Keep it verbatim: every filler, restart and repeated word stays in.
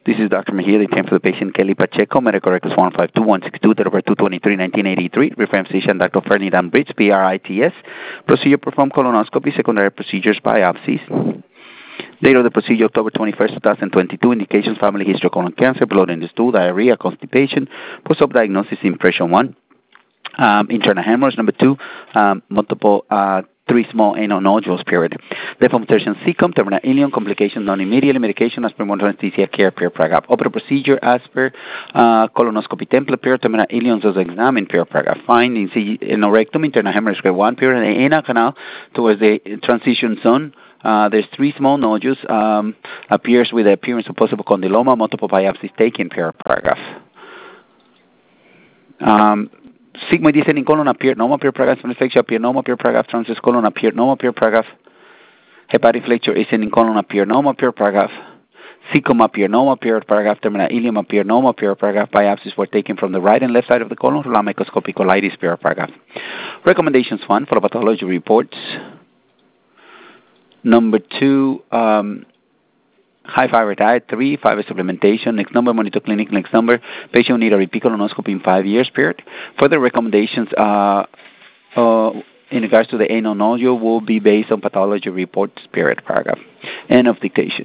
This is Doctor Mejia, the attempt for the patient Kelly Pacheco, medical records one five two one six two, date of birth two twenty-three nineteen eighty-three, reference physician Doctor Ferdinand Brits, P R I T S, procedure performed colonoscopy, secondary procedures, biopsies. Date of the procedure October twenty-first, twenty twenty-two, indications family history of colon cancer, blood in the stool, diarrhea, constipation, post-op diagnosis, impression one, um, internal hemorrhage, number two, um, multiple uh, three small anal nodules, period. Deformation cecum, terminal ileum, complication non-immediately, medication as per modern anesthesia care, period, paragraph. Opera procedure as per uh, colonoscopy template, period, terminal ileum, was examined, period, paragraph. Findings, anorectum, internal hemorrhage, grade one, period, the anal canal towards the transition zone. Uh, there's three small nodules, um, appears with the appearance of possible condyloma, multiple biopsies taken, period, paragraph. Um, Sigmoid descending colon appeared, normal, period, paragraph, inflection appeared, normal, period, paragraph, transverse colon appeared, normal, period, paragraph, hepatic flexure ascending colon appeared, normal, period, paragraph, cecum appeared, normal, period, paragraph, terminal ileum appeared, normal, period, paragraph, biopsies were taken from the right and left side of the colon, microscopic colitis, period, paragraph. Recommendations one, for the pathology reports. Number two, um, high fiber diet. Three, fiber supplementation. Next number, monitor clinic. Next number, patient will need a repeat colonoscopy in five years, period. Further recommendations uh, uh, in regards to the anal nodule will be based on pathology reports, period, paragraph. End of dictation.